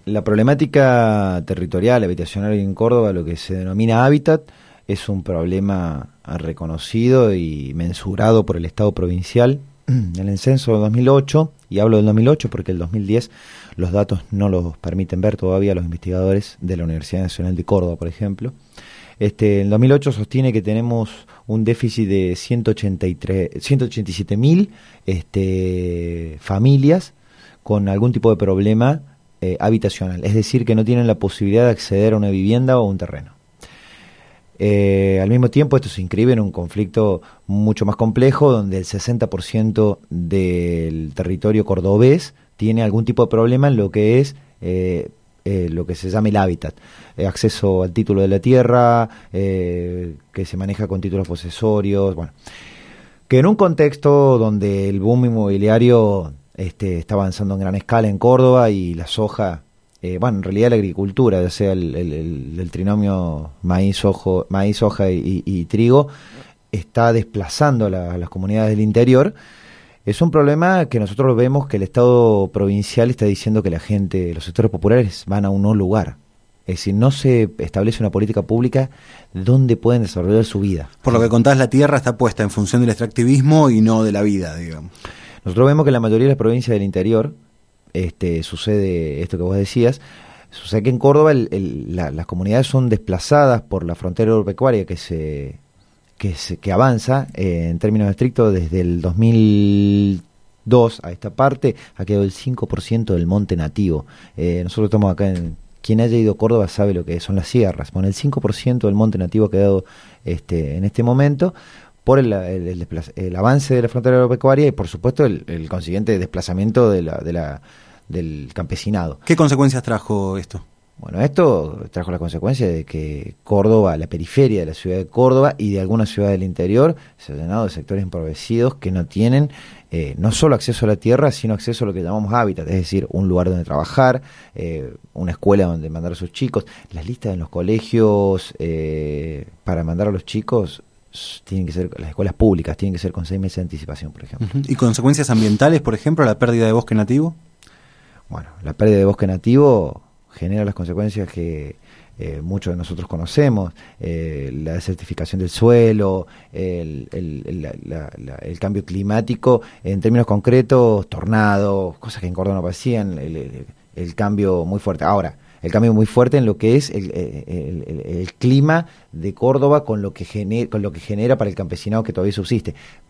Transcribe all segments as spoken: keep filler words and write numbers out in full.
La problemática territorial habitacional en Córdoba, lo que se denomina hábitat, es un problema reconocido y mensurado por el Estado provincial. En el censo de dos mil ocho, y hablo del dos mil ocho porque el dos mil diez los datos no los permiten ver todavía los investigadores de la Universidad Nacional de Córdoba, por ejemplo. Este, en dos mil ocho sostiene que tenemos un déficit de ciento ochenta y tres, ciento ochenta y siete mil este, familias con algún tipo de problema eh, habitacional, es decir, que no tienen la posibilidad de acceder a una vivienda o a un terreno. Eh, al mismo tiempo, esto se inscribe en un conflicto mucho más complejo, donde el sesenta por ciento del territorio cordobés tiene algún tipo de problema en lo que es eh, eh, lo que se llama el hábitat, eh, acceso al título de la tierra, eh, que se maneja con títulos posesorios, bueno, que en un contexto donde el boom inmobiliario este, está avanzando en gran escala en Córdoba y la soja, Eh, bueno, en realidad la agricultura, ya sea el, el, el, el trinomio maíz, ojo, maíz soja y, y, y trigo, está desplazando a, la, a las comunidades del interior. Es un problema que nosotros vemos que el Estado provincial está diciendo que la gente, los sectores populares van a un no lugar. Es decir, no se establece una política pública donde pueden desarrollar su vida. Por lo que contás, la tierra está puesta en función del extractivismo y no de la vida, digamos. Nosotros vemos que en la mayoría de las provincias del interior Este, sucede esto que vos decías, sucede que en Córdoba el, el, la, las comunidades son desplazadas por la frontera agropecuaria que se que, se, que avanza eh, en términos estrictos desde el dos mil dos a esta parte, ha quedado el cinco por ciento del monte nativo. Eh, nosotros estamos acá en... Quien haya ido a Córdoba sabe lo que son las sierras. Bueno, el cinco por ciento del monte nativo ha quedado este, en este momento por el, el, el, el avance de la frontera agropecuaria y por supuesto el, el consiguiente desplazamiento de la, de la del campesinado. ¿Qué consecuencias trajo esto? Bueno, esto trajo la consecuencia de que Córdoba, la periferia de la ciudad de Córdoba y de algunas ciudades del interior, se ha llenado de sectores empobrecidos que no tienen eh, no solo acceso a la tierra, sino acceso a lo que llamamos hábitat, es decir, un lugar donde trabajar, eh, una escuela donde mandar a sus chicos. Las listas en los colegios eh, para mandar a los chicos tienen que ser, las escuelas públicas tienen que ser con seis meses de anticipación, por ejemplo. Uh-huh. ¿Y consecuencias ambientales, por ejemplo, la pérdida de bosque nativo? Bueno, la pérdida de bosque nativo genera las consecuencias que eh, muchos de nosotros conocemos, eh, la desertificación del suelo, el, el, el, la, la, la, el cambio climático, en términos concretos, tornados, cosas que en Córdoba no pasían, el, el, el cambio muy fuerte. Ahora, el cambio muy fuerte en lo que es el, el, el, el clima de Córdoba con lo que genera, con lo que genera para el campesinado que todavía subsiste.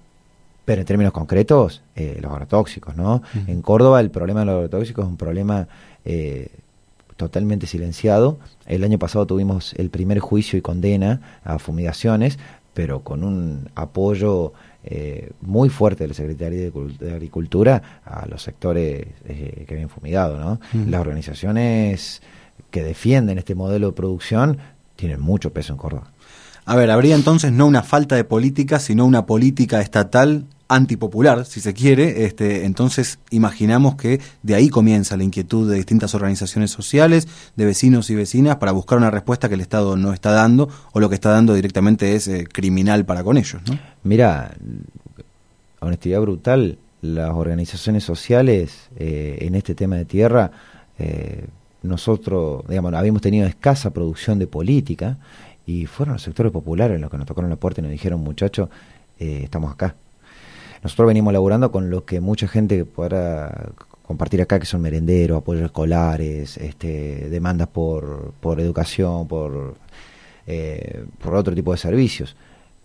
Pero en términos concretos, eh, los agrotóxicos, ¿no? Uh-huh. En Córdoba el problema de los agrotóxicos es un problema eh, totalmente silenciado. El año pasado tuvimos el primer juicio y condena a fumigaciones, pero con un apoyo eh, muy fuerte de la Secretaría de Agricultura a los sectores eh, que habían fumigado, ¿no? Uh-huh. Las organizaciones que defienden este modelo de producción tienen mucho peso en Córdoba. A ver, habría entonces no una falta de política, sino una política estatal antipopular, si se quiere. Este, entonces imaginamos que de ahí comienza la inquietud de distintas organizaciones sociales, de vecinos y vecinas, para buscar una respuesta que el Estado no está dando, o lo que está dando directamente es eh, criminal para con ellos, ¿no? Mira, honestidad brutal, las organizaciones sociales eh, en este tema de tierra, eh, nosotros, digamos, habíamos tenido escasa producción de política, y fueron los sectores populares los que nos tocaron la puerta y nos dijeron, muchachos, eh, estamos acá. Nosotros venimos laburando con lo que mucha gente podrá compartir acá, que son merenderos, apoyos escolares, este, demandas por, por educación, por, eh, por otro tipo de servicios.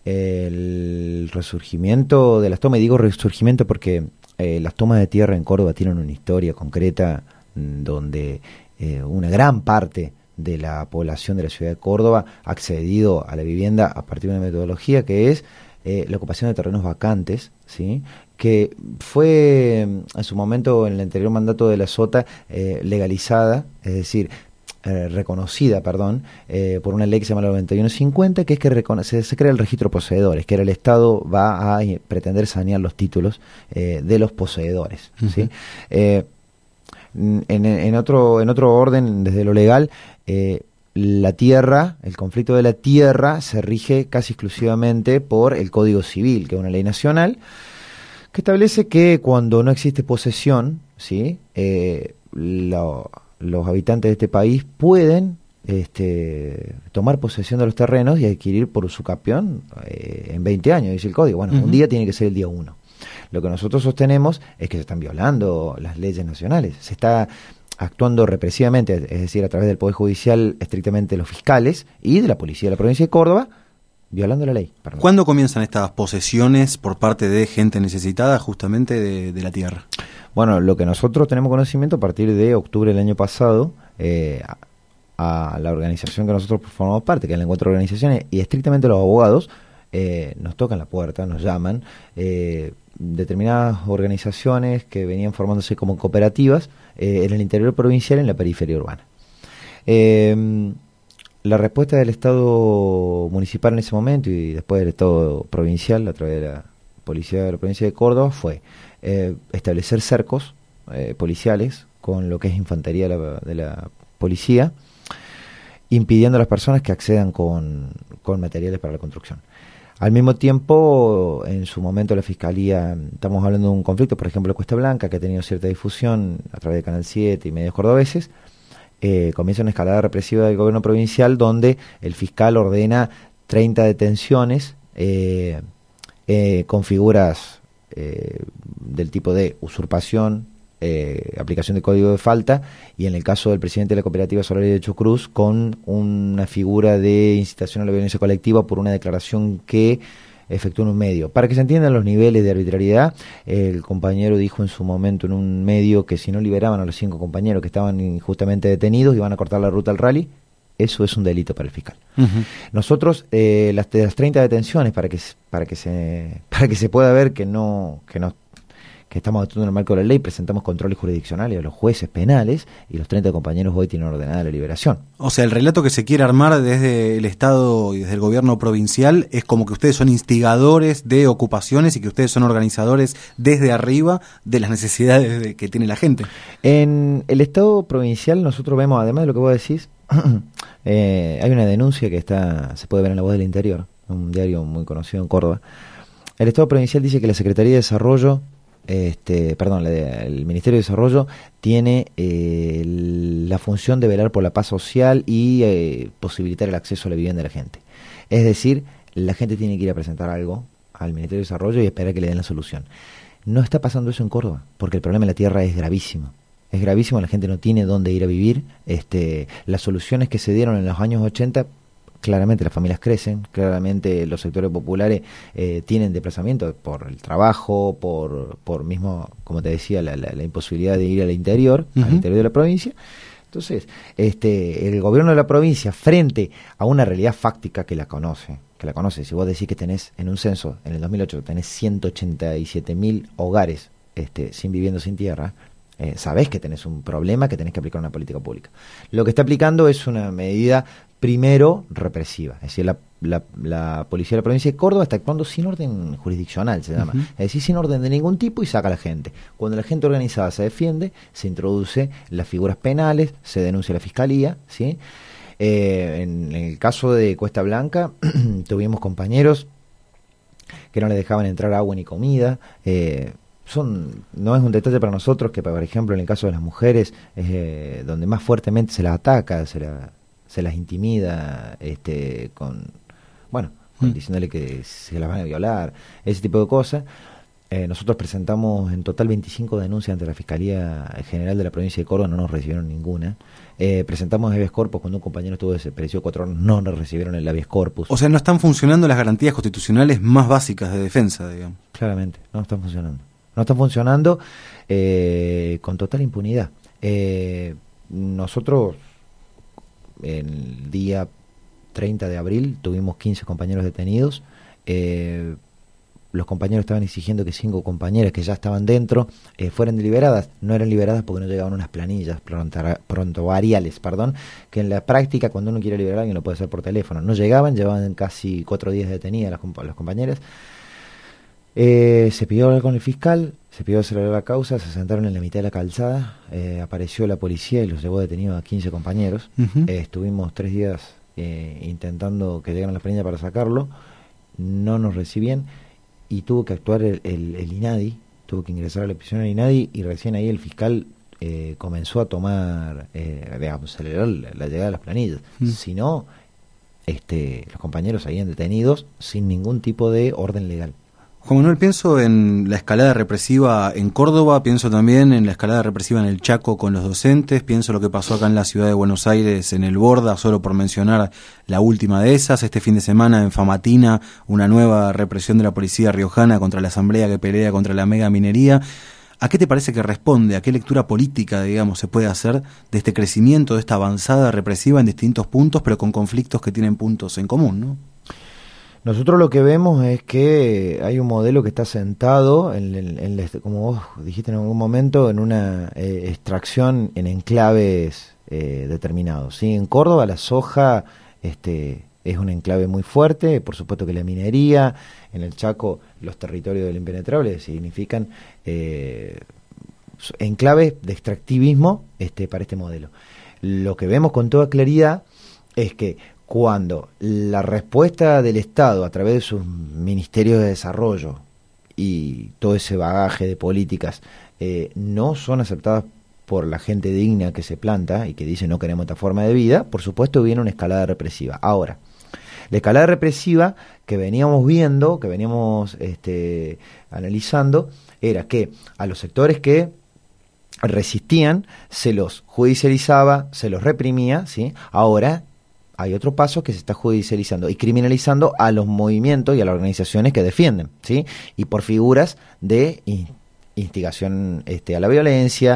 El resurgimiento de las tomas, y digo resurgimiento porque eh, las tomas de tierra en Córdoba tienen una historia concreta donde eh, una gran parte de la población de la ciudad de Córdoba ha accedido a la vivienda a partir de una metodología que es eh, la ocupación de terrenos vacantes, ¿sí? Que fue en su momento, en el anterior mandato de la Sota, eh, legalizada, es decir, eh, reconocida, perdón, eh, por una ley que se llama la noventa y uno cincuenta, que es que reconoce, se crea el registro de poseedores, que era el Estado va a eh, pretender sanear los títulos eh, de los poseedores, uh-huh. ¿sí? Eh, en, en otro en otro orden, desde lo legal, eh, la tierra, el conflicto de la tierra se rige casi exclusivamente por el Código Civil, que es una ley nacional, que establece que cuando no existe posesión, ¿sí? eh, lo, los habitantes de este país pueden este, tomar posesión de los terrenos y adquirir por usucapión eh, en veinte años, dice el código. Bueno, uh-huh. un día tiene que ser el día uno. Lo que nosotros sostenemos es que se están violando las leyes nacionales, se está actuando represivamente, es decir, a través del Poder Judicial, estrictamente los fiscales y de la Policía de la Provincia de Córdoba, violando la ley. Perdón. ¿Cuándo comienzan estas posesiones por parte de gente necesitada justamente de, de la tierra? Bueno, lo que nosotros tenemos conocimiento a partir de octubre del año pasado, eh, a, a la organización que nosotros formamos parte, que es el Encuentro de Organizaciones, y estrictamente los abogados, eh, nos tocan la puerta, nos llaman, eh, determinadas organizaciones que venían formándose como cooperativas eh, en el interior provincial y en la periferia urbana. Eh, la respuesta del Estado municipal en ese momento y después del Estado provincial a través de la Policía de la Provincia de Córdoba fue eh, establecer cercos eh, policiales con lo que es infantería de la, de la policía, impidiendo a las personas que accedan con, con materiales para la construcción. Al mismo tiempo, en su momento la Fiscalía, estamos hablando de un conflicto, por ejemplo, Cuesta Blanca, que ha tenido cierta difusión a través de Canal siete y medios cordobeses, eh, comienza una escalada represiva del gobierno provincial donde el fiscal ordena treinta detenciones eh, eh, con figuras eh, del tipo de usurpación, Eh, aplicación de código de falta, y en el caso del presidente de la cooperativa Solaria de Chucruz con una figura de incitación a la violencia colectiva por una declaración que efectuó en un medio. Para que se entiendan los niveles de arbitrariedad, el compañero dijo en su momento en un medio que si no liberaban a los cinco compañeros que estaban injustamente detenidos iban a cortar la ruta al rally. Eso es un delito para el fiscal. Uh-huh. Nosotros, eh, las, de las treinta detenciones, para que para que se para que se pueda ver que no que no que estamos actuando en el marco de la ley, presentamos controles jurisdiccionales a los jueces penales y los treinta compañeros hoy tienen ordenada la liberación. O sea, el relato que se quiere armar desde el Estado y desde el gobierno provincial es como que ustedes son instigadores de ocupaciones y que ustedes son organizadores desde arriba de las necesidades de, que tiene la gente. En el Estado provincial nosotros vemos, además de lo que vos decís, eh, hay una denuncia que está se puede ver en La Voz del Interior, un diario muy conocido en Córdoba. El Estado provincial dice que la Secretaría de Desarrollo Este, perdón, la de, el Ministerio de Desarrollo tiene eh, la función de velar por la paz social y eh, posibilitar el acceso a la vivienda de la gente. Es decir, la gente tiene que ir a presentar algo al Ministerio de Desarrollo y esperar que le den la solución. No está pasando eso en Córdoba, porque el problema de la tierra es gravísimo. Es gravísimo, la gente no tiene dónde ir a vivir. Este, las soluciones que se dieron en los años ochenta, claramente las familias crecen, claramente los sectores populares eh, tienen desplazamiento por el trabajo, por por mismo, como te decía, la, la, la imposibilidad de ir al interior, uh-huh. al interior de la provincia. Entonces, este, el gobierno de la provincia, frente a una realidad fáctica que la conoce, que la conoce, si vos decís que tenés en un censo, en el dos mil ocho, tenés ciento ochenta y siete mil hogares este, sin vivienda, sin tierra, eh, sabés que tenés un problema, que tenés que aplicar una política pública. Lo que está aplicando es una medida primero represiva, es decir, la, la, la policía de la provincia de Córdoba está actuando sin orden jurisdiccional, se llama, uh-huh. es decir, sin orden de ningún tipo y saca a la gente. Cuando la gente organizada se defiende, se introduce las figuras penales, se denuncia a la fiscalía, ¿sí? Eh, en, en el caso de Cuesta Blanca, tuvimos compañeros que no les dejaban entrar agua ni comida, eh, son no es un detalle para nosotros que, por ejemplo, en el caso de las mujeres, eh, donde más fuertemente se las ataca, se la se las intimida este con bueno con, mm. diciéndole que se las van a violar, ese tipo de cosas. Eh, nosotros presentamos en total veinticinco denuncias ante la Fiscalía General de la Provincia de Córdoba, no nos recibieron ninguna. Eh, presentamos habeas corpus cuando un compañero estuvo desaparecido cuatro horas, no nos recibieron el habeas corpus. O sea, no están funcionando las garantías constitucionales más básicas de defensa, digamos. Claramente, no están funcionando. No están funcionando eh, con total impunidad. Eh, nosotros el día treinta de abril tuvimos quince compañeros detenidos. Eh, los compañeros estaban exigiendo que cinco compañeras que ya estaban dentro eh, fueran liberadas. No eran liberadas porque no llegaban unas planillas prontovariales, perdón, que en la práctica cuando uno quiere liberar a alguien lo puede hacer por teléfono. No llegaban, llevaban casi cuatro días detenidas las, comp- las compañeras. Eh, se pidió hablar con el fiscal, se pidió acelerar la causa, se sentaron en la mitad de la calzada, eh, apareció la policía y los llevó detenidos a quince compañeros. Uh-huh. Eh, estuvimos tres días eh, intentando que llegaran las planillas para sacarlo, no nos recibían y tuvo que actuar el, el, el INADI, tuvo que ingresar a la prisión el INADI y recién ahí el fiscal eh, comenzó a tomar, eh, digamos, acelerar la, la llegada de las planillas. Mm. Si no, este, los compañeros seguían detenidos sin ningún tipo de orden legal. Juan Manuel, pienso en la escalada represiva en Córdoba, pienso también en la escalada represiva en el Chaco con los docentes, pienso lo que pasó acá en la ciudad de Buenos Aires en el Borda, solo por mencionar la última de esas. Este fin de semana en Famatina, una nueva represión de la policía riojana contra la asamblea que pelea contra la mega minería. ¿A qué te parece que responde? ¿A qué lectura política, digamos, se puede hacer de este crecimiento, de esta avanzada represiva en distintos puntos, pero con conflictos que tienen puntos en común, ¿no? Nosotros lo que vemos es que hay un modelo que está sentado, en, en, en, como vos dijiste en algún momento, en una eh, extracción en enclaves eh, determinados. ¿Sí? En Córdoba la soja este, es un enclave muy fuerte, por supuesto que la minería, en el Chaco los territorios del impenetrable significan eh, enclaves de extractivismo este, para este modelo. Lo que vemos con toda claridad es que cuando la respuesta del Estado a través de sus ministerios de desarrollo y todo ese bagaje de políticas eh, no son aceptadas por la gente digna que se planta y que dice no queremos esta forma de vida, por supuesto viene una escalada represiva. Ahora, la escalada represiva que veníamos viendo, que veníamos este, analizando, era que a los sectores que resistían se los judicializaba, se los reprimía, ¿sí? Ahora hay otro paso que se está judicializando y criminalizando a los movimientos y a las organizaciones que defienden, ¿sí? Y por figuras de instigación este, a la violencia,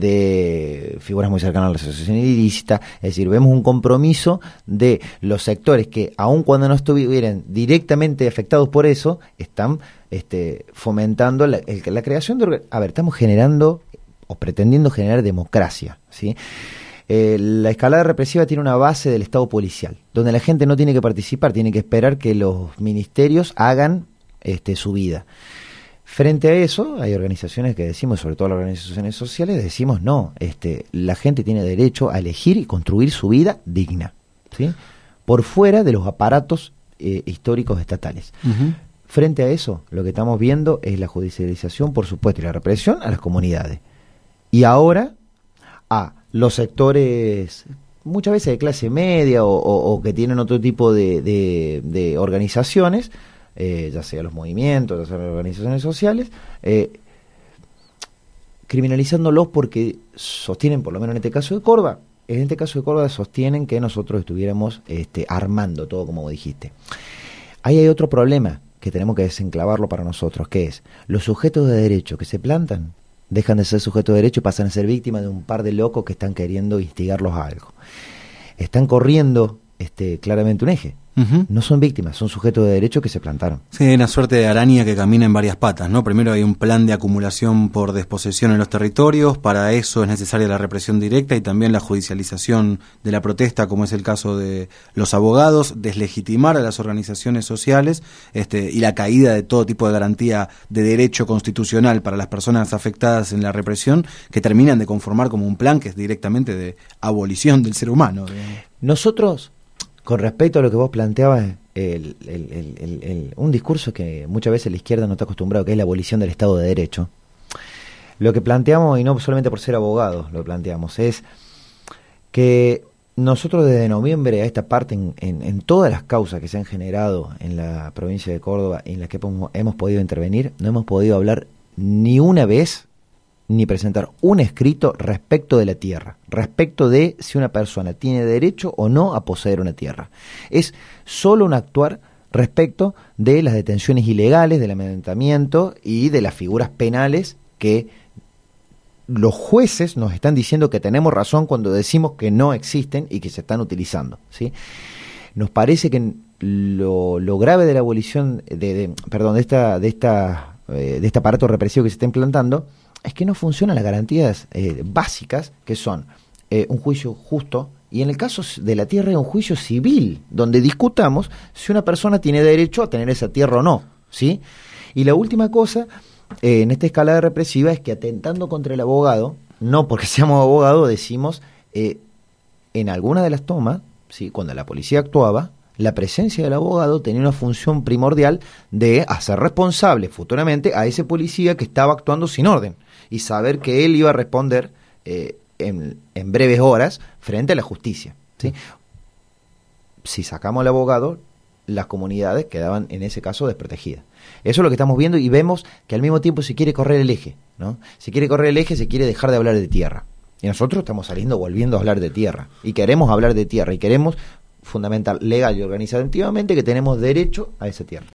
de figuras muy cercanas a la asociación ilícita. Es decir, vemos un compromiso de los sectores que, aun cuando no estuvieran directamente afectados por eso, están este, fomentando la, el, la creación de... A ver, estamos generando o pretendiendo generar democracia, ¿sí? Eh, la escalada represiva tiene una base del Estado policial, donde la gente no tiene que participar, tiene que esperar que los ministerios hagan este, su vida. Frente a eso, hay organizaciones que decimos, sobre todo las organizaciones sociales, decimos no, este, la gente tiene derecho a elegir y construir su vida digna, ¿sí? Por fuera de los aparatos eh, históricos estatales. Uh-huh. Frente a eso, lo que estamos viendo es la judicialización, por supuesto, y la represión a las comunidades. Y ahora a los sectores muchas veces de clase media o, o, o que tienen otro tipo de, de, de organizaciones, eh, ya sea los movimientos, ya sea las organizaciones sociales, eh, criminalizándolos porque sostienen, por lo menos en este caso de Córdoba, en este caso de Córdoba sostienen que nosotros estuviéramos este, armando todo como dijiste. Ahí hay otro problema que tenemos que desenclavarlo para nosotros, que es los sujetos de derecho que se plantan dejan de ser sujetos de derecho y pasan a ser víctimas de un par de locos que están queriendo instigarlos a algo. Están corriendo este, claramente un eje. Uh-huh. No son víctimas, son sujetos de derecho que se plantaron. Sí, hay una suerte de araña que camina en varias patas, ¿no? Primero hay un plan de acumulación por desposesión en los territorios, para eso es necesaria la represión directa y también la judicialización de la protesta, como es el caso de los abogados, deslegitimar a las organizaciones sociales este, y la caída de todo tipo de garantía de derecho constitucional para las personas afectadas en la represión, que terminan de conformar como un plan que es directamente de abolición del ser humano, digamos. Nosotros, con respecto a lo que vos planteabas, el, el, el, el, el, un discurso que muchas veces la izquierda no está acostumbrado, que es la abolición del Estado de Derecho. Lo que planteamos, y no solamente por ser abogados lo planteamos, es que nosotros desde noviembre a esta parte, en, en, en todas las causas que se han generado en la provincia de Córdoba, en las que hemos, hemos podido intervenir, no hemos podido hablar ni una vez ni presentar un escrito respecto de la tierra, respecto de si una persona tiene derecho o no a poseer una tierra. Es solo un actuar respecto de las detenciones ilegales, del amedrentamiento y de las figuras penales que los jueces nos están diciendo que tenemos razón cuando decimos que no existen y que se están utilizando, ¿sí? Nos parece que lo, lo grave de la abolición, de, de, perdón, de esta, de esta, eh, de este aparato represivo que se está implantando, es que no funcionan las garantías eh, básicas, que son eh, un juicio justo, y en el caso de la tierra es un juicio civil, donde discutamos si una persona tiene derecho a tener esa tierra o no, ¿sí? Y la última cosa, eh, en esta escalada represiva, es que atentando contra el abogado, no porque seamos abogados, decimos, eh, en alguna de las tomas, ¿sí? Cuando la policía actuaba, la presencia del abogado tenía una función primordial de hacer responsable futuramente a ese policía que estaba actuando sin orden, y saber que él iba a responder eh, en, en breves horas frente a la justicia, ¿sí? Si sacamos al abogado, las comunidades quedaban en ese caso desprotegidas. Eso es lo que estamos viendo, y vemos que al mismo tiempo se quiere correr el eje, ¿no? Se quiere correr el eje, se quiere dejar de hablar de tierra. Y nosotros estamos saliendo, volviendo a hablar de tierra. Y queremos hablar de tierra, y queremos fundamental, legal y organizativamente, que tenemos derecho a esa tierra.